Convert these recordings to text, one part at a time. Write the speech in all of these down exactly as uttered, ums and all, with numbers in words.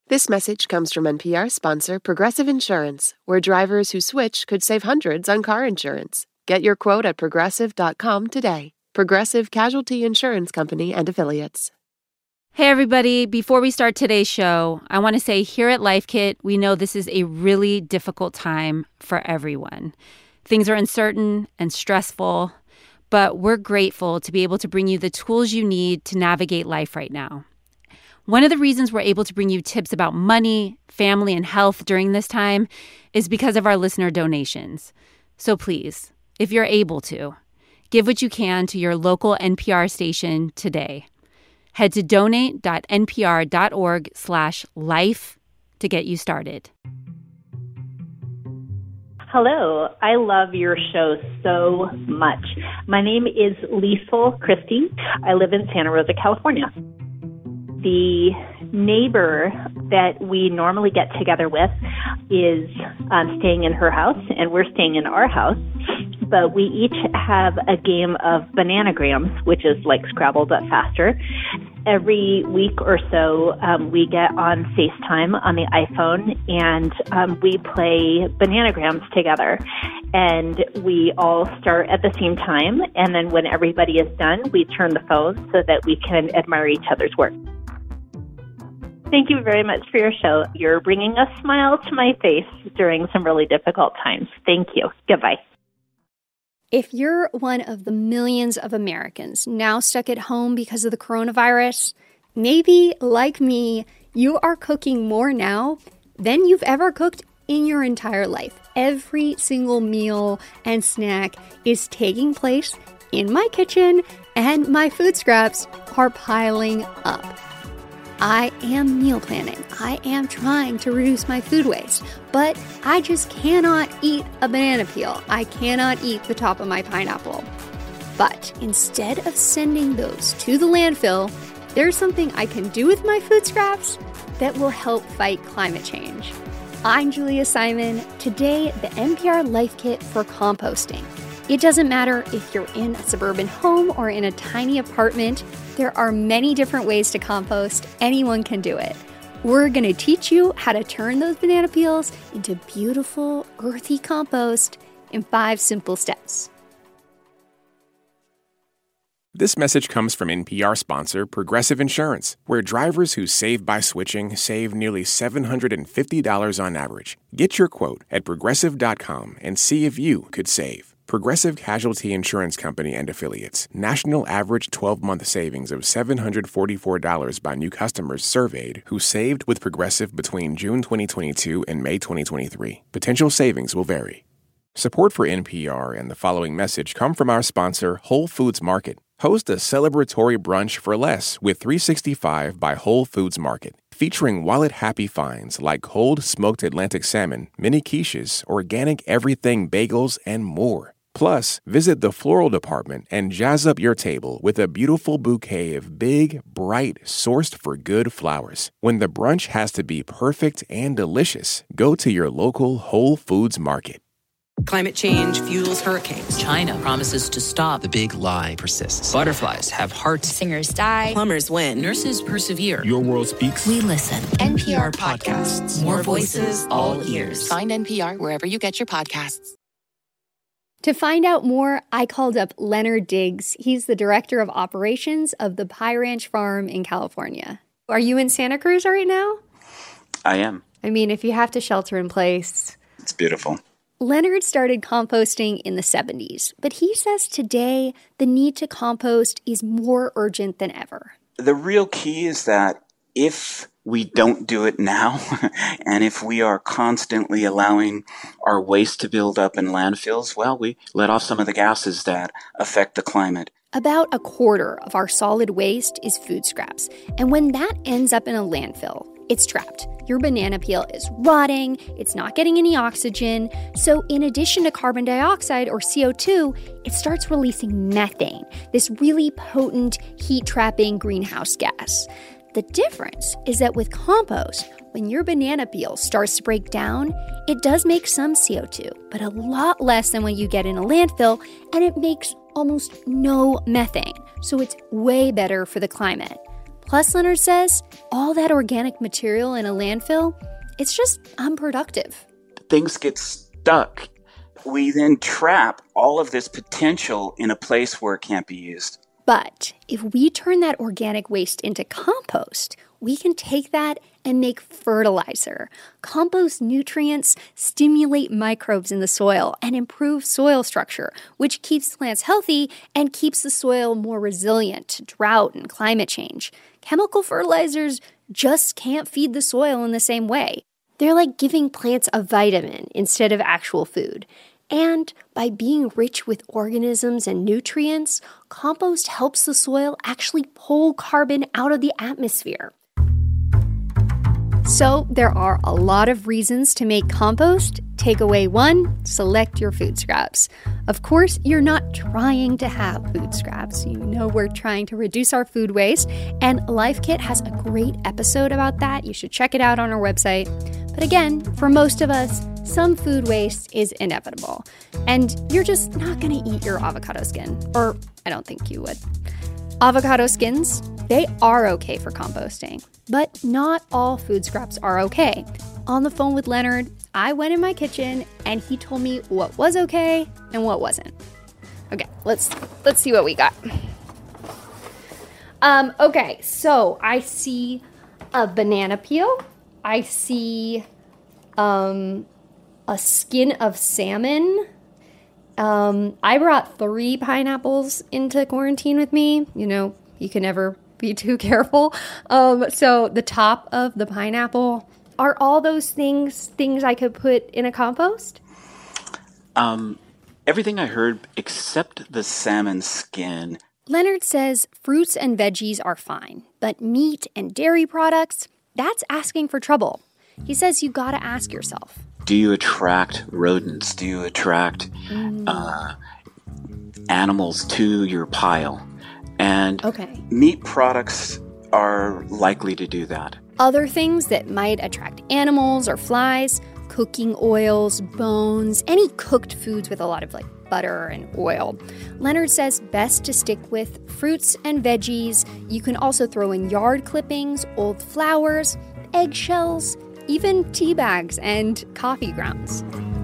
This message comes from N P R sponsor Progressive Insurance, where drivers who switch could save hundreds on car insurance. Get your quote at progressive dot com today. Progressive Casualty Insurance Company and Affiliates. Hey, everybody. Before we start today's show, I want to say here at Life Kit, we know this is a really difficult time for everyone. Things are uncertain and stressful, but we're grateful to be able to bring you the tools you need to navigate life right now. One of the reasons we're able to bring you tips about money, family, and health during this time is because of our listener donations. So please, if you're able to, give what you can to your local N P R station today. Head to donate dot n p r dot org slash life to get you started. Hello. I love your show so much. My name is Liesl Christie. I live in Santa Rosa, California. The neighbor that we normally get together with is um, staying in her house, and we're staying in our house. But we each have a game of Bananagrams, which is like Scrabble but faster. Every week or so, um, we get on FaceTime on the iPhone, and um, we play Bananagrams together. And we all start at the same time, and then when everybody is done, we turn the phone so that we can admire each other's work. Thank you very much for your show. You're bringing a smile to my face during some really difficult times. Thank you. Goodbye. If you're one of the millions of Americans now stuck at home because of the coronavirus, maybe, like me, you are cooking more now than you've ever cooked in your entire life. Every single meal and snack is taking place in my kitchen, and my food scraps are piling up. I am meal planning. I am trying to reduce my food waste, but I just cannot eat a banana peel. I cannot eat the top of my pineapple. But instead of sending those to the landfill, there's something I can do with my food scraps that will help fight climate change. I'm Julia Simon. Today, the N P R Life Kit for composting. It doesn't matter if you're in a suburban home or in a tiny apartment. There are many different ways to compost. Anyone can do it. We're going to teach you how to turn those banana peels into beautiful, earthy compost in five simple steps. This message comes from N P R sponsor Progressive Insurance, where drivers who save by switching save nearly seven hundred fifty dollars on average. Get your quote at progressive dot com and see if you could save. Progressive Casualty Insurance Company and Affiliates. National average twelve-month savings of seven hundred forty-four dollars by new customers surveyed who saved with Progressive between June twenty twenty-two and May twenty twenty-three. Potential savings will vary. Support for N P R and the following message come from our sponsor, Whole Foods Market. Host a celebratory brunch for less with three sixty-five by Whole Foods Market, featuring wallet-happy finds like cold smoked Atlantic salmon, mini quiches, organic everything bagels, and more. Plus, visit the floral department and jazz up your table with a beautiful bouquet of big, bright, sourced-for-good flowers. When the brunch has to be perfect and delicious, go to your local Whole Foods Market. Climate change fuels hurricanes. China promises to stop. The big lie persists. Butterflies have hearts. Singers die. Plumbers win. Nurses persevere. Your world speaks. We listen. N P R Podcasts. More voices, all ears. Find N P R wherever you get your podcasts. To find out more, I called up Leonard Diggs. He's the director of operations of the Pie Ranch Farm in California. Are you in Santa Cruz right now? I am. I mean, if you have to shelter in place. It's beautiful. Leonard started composting in the seventies, but he says today the need to compost is more urgent than ever. The real key is that if we don't do it now, and if we are constantly allowing our waste to build up in landfills, well, we let off some of the gases that affect the climate. About a quarter of our solid waste is food scraps, and when that ends up in a landfill, it's trapped. Your banana peel is rotting, it's not getting any oxygen, so in addition to carbon dioxide or C O two, it starts releasing methane, this really potent heat-trapping greenhouse gas. The difference is that with compost, when your banana peel starts to break down, it does make some C O two, but a lot less than what you get in a landfill, and it makes almost no methane, so it's way better for the climate. Plus, Leonard says, all that organic material in a landfill, it's just unproductive. Things get stuck. We then trap all of this potential in a place where it can't be used. But if we turn that organic waste into compost, we can take that and make fertilizer. Compost nutrients stimulate microbes in the soil and improve soil structure, which keeps plants healthy and keeps the soil more resilient to drought and climate change. Chemical fertilizers just can't feed the soil in the same way. They're like giving plants a vitamin instead of actual food. And by being rich with organisms and nutrients, compost helps the soil actually pull carbon out of the atmosphere. So there are a lot of reasons to make compost. Takeaway one, select your food scraps. Of course, you're not trying to have food scraps. You know we're trying to reduce our food waste, and Life Kit has a great episode about that. You should check it out on our website. But again, for most of us, some food waste is inevitable, and you're just not going to eat your avocado skin, or I don't think you would. Avocado skins, they are okay for composting, but not all food scraps are okay. On the phone with Leonard, I went in my kitchen and he told me what was okay and what wasn't. Okay, let's let's see what we got. Um, okay, so I see a banana peel. I see um, a skin of salmon. Um, I brought three pineapples into quarantine with me. You know, you can never be too careful. Um, so the top of the pineapple, are all those things things I could put in a compost? Um, everything I heard except the salmon skin. Leonard says fruits and veggies are fine, but meat and dairy products, that's asking for trouble. He says you gotta ask yourself. Do you attract rodents? Do you attract mm. uh, animals to your pile? And okay. meat products are likely to do that. Other things that might attract animals or flies, cooking oils, bones, any cooked foods with a lot of like butter and oil. Leonard says best to stick with fruits and veggies. You can also throw in yard clippings, old flowers, eggshells, even tea bags and coffee grounds.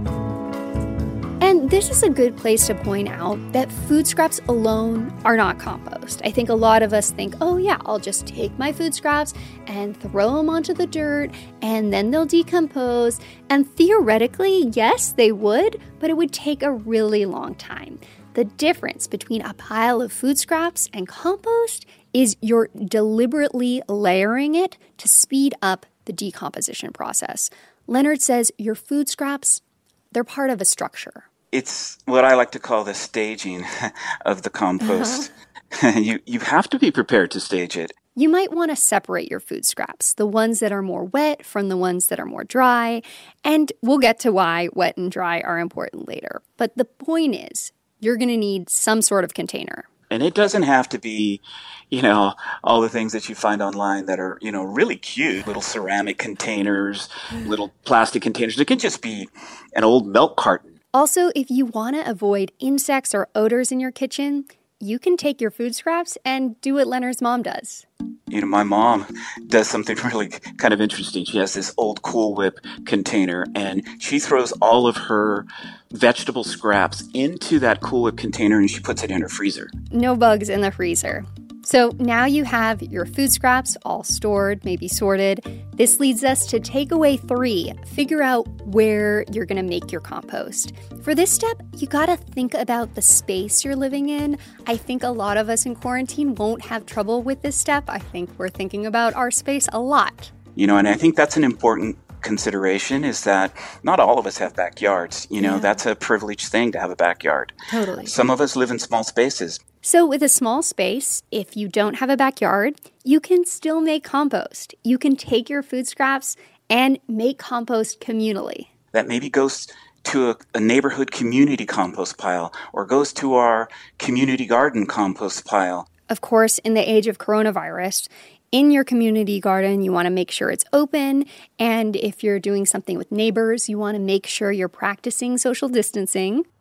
And this is a good place to point out that food scraps alone are not compost. I think a lot of us think, oh yeah, I'll just take my food scraps and throw them onto the dirt and then they'll decompose. And theoretically, yes, they would, but it would take a really long time. The difference between a pile of food scraps and compost is you're deliberately layering it to speed up the decomposition process. Leonard says your food scraps, they're part of a structure. It's what I like to call the staging of the compost. Uh-huh. you you have to be prepared to stage it. You might want to separate your food scraps, the ones that are more wet from the ones that are more dry. And we'll get to why wet and dry are important later. But the point is, you're going to need some sort of container. And it doesn't have to be, you know, all the things that you find online that are, you know, really cute. Little ceramic containers, little plastic containers. It can just be an old milk carton. Also, if you want to avoid insects or odors in your kitchen, you can take your food scraps and do what Leonard's mom does. You know, my mom does something really kind of interesting. She has this old Cool Whip container, and she throws all of her vegetable scraps into that Cool Whip container, and she puts it in her freezer. No bugs in the freezer. So now you have your food scraps all stored, maybe sorted. This leads us to takeaway three. Figure out where you're going to make your compost. For this step, you got to think about the space you're living in. I think a lot of us in quarantine won't have trouble with this step. I think we're thinking about our space a lot. You know, and I think that's an important consideration is that not all of us have backyards. You know, yeah. That's a privileged thing to have a backyard. Totally. Some of us live in small spaces. So with a small space, if you don't have a backyard, you can still make compost. You can take your food scraps and make compost communally. That maybe goes to a, a neighborhood community compost pile or goes to our community garden compost pile. Of course, in the age of coronavirus, in your community garden, you want to make sure it's open. And if you're doing something with neighbors, you want to make sure you're practicing social distancing.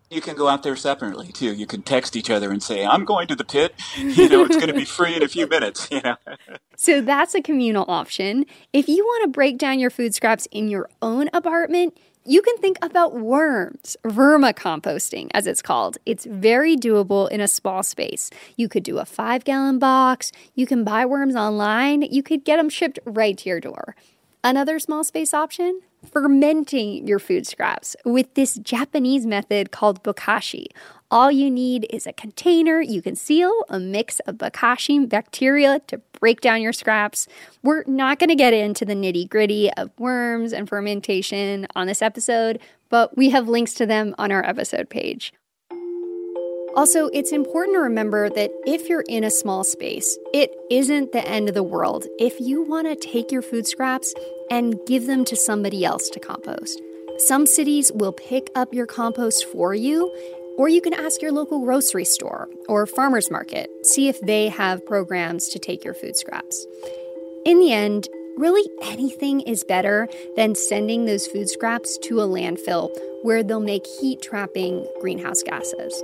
You can go out there separately, too. You can text each other and say, I'm going to the pit. You know, it's going to be free in a few minutes, you know. So that's a communal option. If you want to break down your food scraps in your own apartment, you can think about worms, vermicomposting, as it's called. It's very doable in a small space. You could do a five-gallon box. You can buy worms online. You could get them shipped right to your door. Another small space option? Fermenting your food scraps with this Japanese method called bokashi. All you need is a container you can seal, a mix of bokashi bacteria to break down your scraps. We're not going to get into the nitty-gritty of worms and fermentation on this episode, but we have links to them on our episode page. Also, it's important to remember that if you're in a small space, it isn't the end of the world if you want to take your food scraps and give them to somebody else to compost. Some cities will pick up your compost for you, or you can ask your local grocery store or farmer's market, see if they have programs to take your food scraps. In the end, really anything is better than sending those food scraps to a landfill where they'll make heat-trapping greenhouse gases.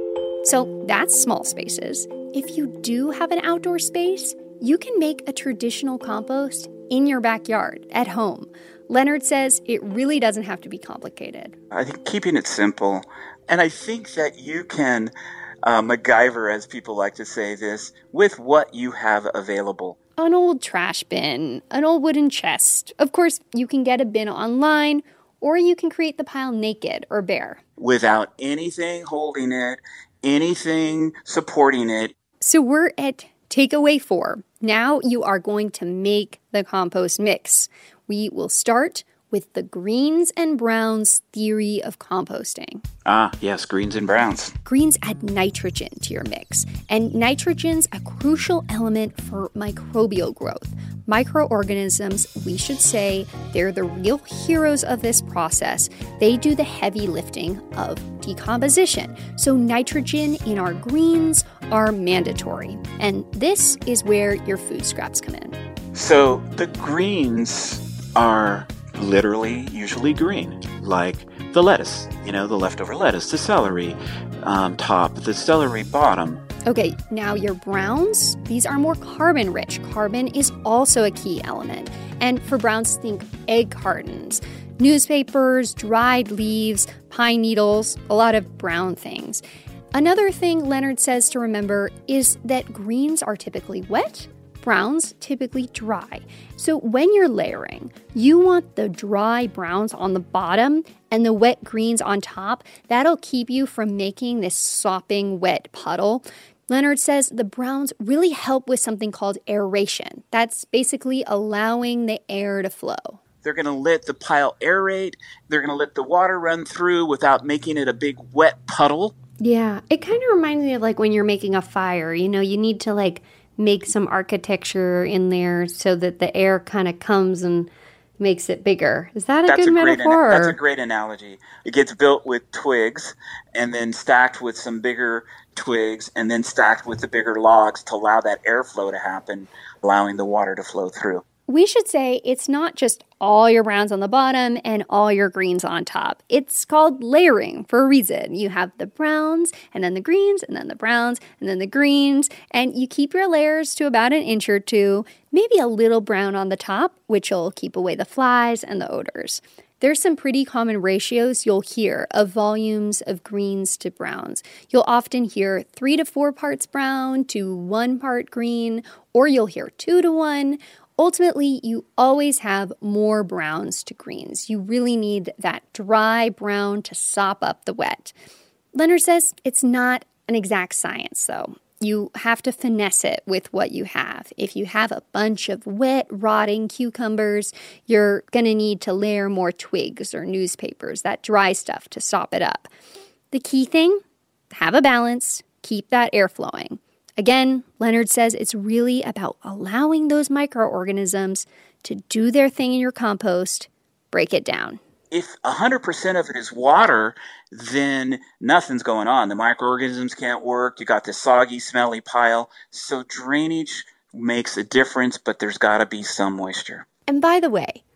So that's small spaces. If you do have an outdoor space, you can make a traditional compost in your backyard, at home. Leonard says it really doesn't have to be complicated. I think keeping it simple, and I think that you can uh, MacGyver, as people like to say this, with what you have available. An old trash bin, an old wooden chest. Of course, you can get a bin online, or you can create the pile naked or bare. Without anything holding it, anything supporting it. So we're at takeaway four. Now you are going to make the compost mix. We will start with the greens and browns theory of composting. Ah, yes, greens and browns. Greens add nitrogen to your mix, and nitrogen's a crucial element for microbial growth. Microorganisms, we should say, they're the real heroes of this process. They do the heavy lifting of decomposition. So nitrogen in our greens are mandatory. And this is where your food scraps come in. So the greens are literally usually green, like the lettuce, you know, the leftover lettuce, the celery um, top, the celery bottom. Okay, now your browns, these are more carbon rich. Carbon is also a key element. And for browns, think egg cartons, newspapers, dried leaves, pine needles, a lot of brown things. Another thing Leonard says to remember is that greens are typically wet, browns typically dry. So when you're layering, you want the dry browns on the bottom and the wet greens on top. That'll keep you from making this sopping wet puddle. Leonard says the browns really help with something called aeration. That's basically allowing the air to flow. They're going to let the pile aerate. They're going to let the water run through without making it a big wet puddle. Yeah, it kind of reminds me of like when you're making a fire. You know, you need to like make some architecture in there so that the air kind of comes and makes it bigger. Is that a that's good a metaphor? Great, that's a great analogy. It gets built with twigs and then stacked with some bigger twigs and then stacked with the bigger logs to allow that airflow to happen, allowing the water to flow through. We should say it's not just all your browns on the bottom and all your greens on top. It's called layering for a reason. You have the browns and then the greens and then the browns and then the greens, and you keep your layers to about an inch or two, maybe a little brown on the top, which will keep away the flies and the odors. There's some pretty common ratios you'll hear of volumes of greens to browns. You'll often hear three to four parts brown to one part green, or you'll hear two to one. Ultimately, you always have more browns to greens. You really need that dry brown to sop up the wet. Leonard says it's not an exact science, though. You have to finesse it with what you have. If you have a bunch of wet, rotting cucumbers, you're going to need to layer more twigs or newspapers, that dry stuff, to sop it up. The key thing, have a balance, keep that air flowing. Again, Leonard says it's really about allowing those microorganisms to do their thing in your compost, break it down. If one hundred percent of it is water, then nothing's going on. The microorganisms can't work. You got this soggy, smelly pile. So drainage makes a difference, but there's got to be some moisture. And by the way,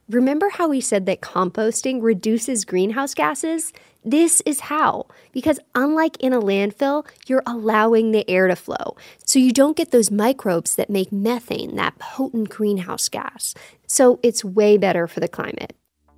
Remember how we said that composting reduces greenhouse gases? This is how. Because unlike in a landfill, you're allowing the air to flow. So you don't get those microbes that make methane, that potent greenhouse gas. So it's way better for the climate.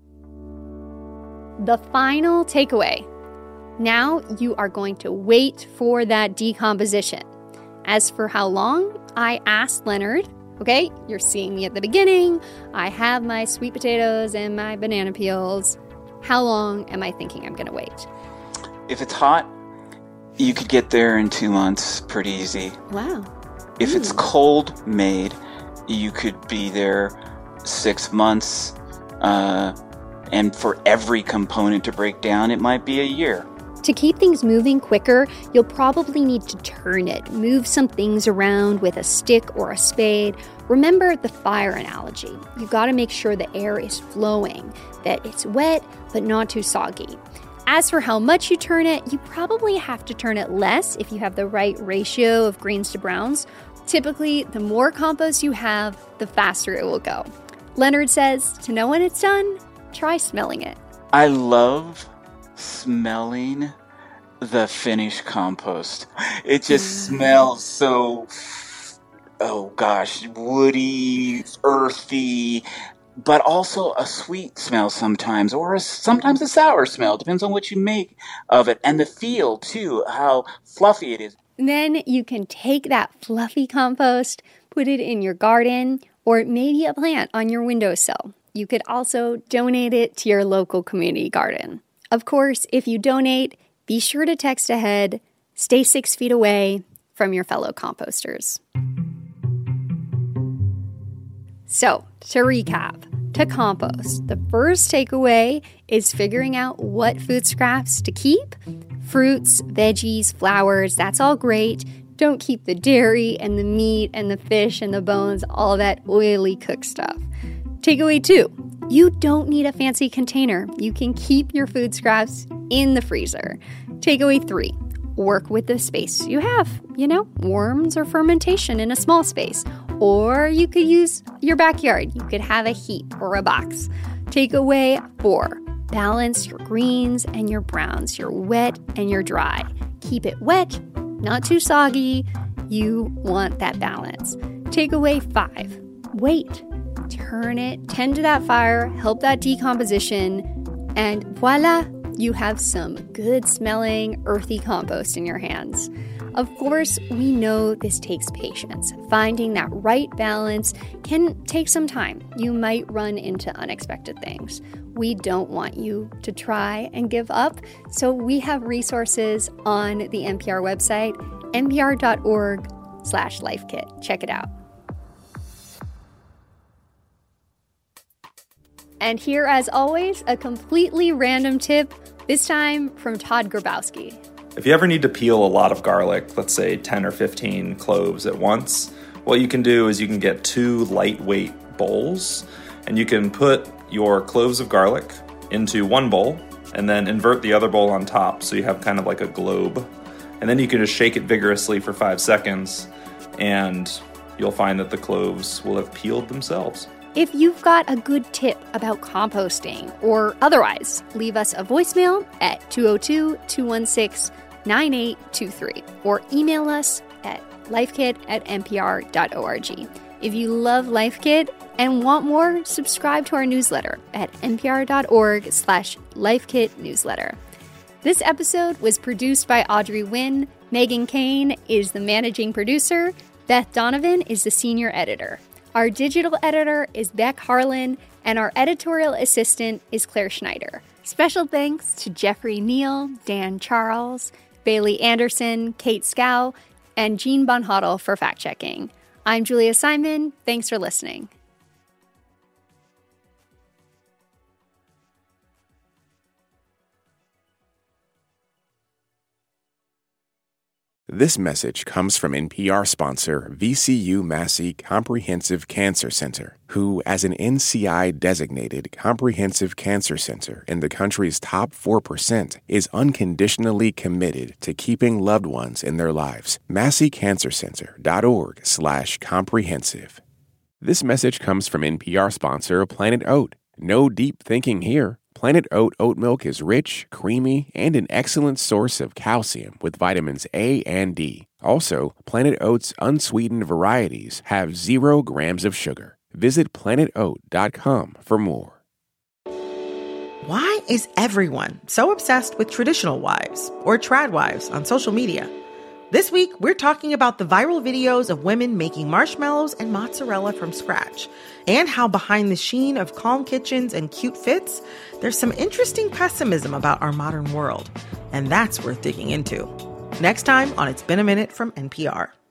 The final takeaway. Now you are going to wait for that decomposition. As for how long, I asked Leonard, okay, you're seeing me at the beginning. I have my sweet potatoes and my banana peels. How long am I thinking I'm going to wait? If it's hot, you could get there in two months pretty easy. Wow. If mm. it's cold made, you could be there six months. Uh, and for every component to break down, it might be a year. To keep things moving quicker, you'll probably need to turn it, move some things around with a stick or a spade. Remember the fire analogy. You've got to make sure the air is flowing, that it's wet but not too soggy. As for how much you turn it, you probably have to turn it less if you have the right ratio of greens to browns. Typically, the more compost you have, the faster it will go. Leonard says to know when it's done, try smelling it. I love smelling the finished compost. It just smells so, oh gosh, woody, earthy, but also a sweet smell sometimes, or a, sometimes a sour smell. Depends on what you make of it. And the feel, too, how fluffy it is. Then you can take that fluffy compost, put it in your garden, or maybe a plant on your windowsill. You could also donate it to your local community garden. Of course, if you donate, be sure to text ahead, stay six feet away from your fellow composters. So, to recap, to compost, the first takeaway is figuring out what food scraps to keep. Fruits, veggies, flowers, that's all great. Don't keep the dairy and the meat and the fish and the bones, all that oily cooked stuff. Takeaway two, you don't need a fancy container. You can keep your food scraps in the freezer. Takeaway three, work with the space you have. You know, worms or fermentation in a small space. Or you could use your backyard. You could have a heap or a box. Takeaway four, balance your greens and your browns, your wet and your dry. Keep it wet, not too soggy. You want that balance. Takeaway five, wait. Turn it, tend to that fire, help that decomposition, and voila, you have some good smelling, earthy compost in your hands. Of course, we know this takes patience. Finding that right balance can take some time. You might run into unexpected things. We don't want you to try and give up, so we have resources on the N P R website, npr.org slash lifekit. Check it out. And here, as always, a completely random tip, this time from Todd Grabowski. If you ever need to peel a lot of garlic, let's say ten or fifteen cloves at once, what you can do is you can get two lightweight bowls, and you can put your cloves of garlic into one bowl, and then invert the other bowl on top, so you have kind of like a globe. And then you can just shake it vigorously for five seconds, and you'll find that the cloves will have peeled themselves. If you've got a good tip about composting or otherwise, leave us a voicemail at two oh two, two one six, nine eight two three or email us at lifekit at npr dot org. If you love LifeKit and want more, subscribe to our newsletter at npr.org slash lifekit newsletter. This episode was produced by Audrey Nguyen. Megan Kane is the managing producer. Beth Donovan is the senior editor. Our digital editor is Beck Harlan, and our editorial assistant is Claire Schneider. Special thanks to Jeffrey Neal, Dan Charles, Bailey Anderson, Kate Scow, and Jean Bonhoddle for fact-checking. I'm Julia Simon. Thanks for listening. This message comes from N P R sponsor V C U Massey Comprehensive Cancer Center, who, as an N C I-designated comprehensive cancer center in the country's top four percent, is unconditionally committed to keeping loved ones in their lives. massey cancer center dot org slash comprehensive. This message comes from N P R sponsor Planet Oat. No deep thinking here. Planet Oat oat milk is rich, creamy, and an excellent source of calcium with vitamins A and D. Also, Planet Oat's unsweetened varieties have zero grams of sugar. Visit planet oat dot com for more. Why is everyone so obsessed with traditional wives or trad wives on social media? This week, we're talking about the viral videos of women making marshmallows and mozzarella from scratch, and how behind the sheen of calm kitchens and cute fits, there's some interesting pessimism about our modern world. And that's worth digging into. Next time on It's Been a Minute from N P R.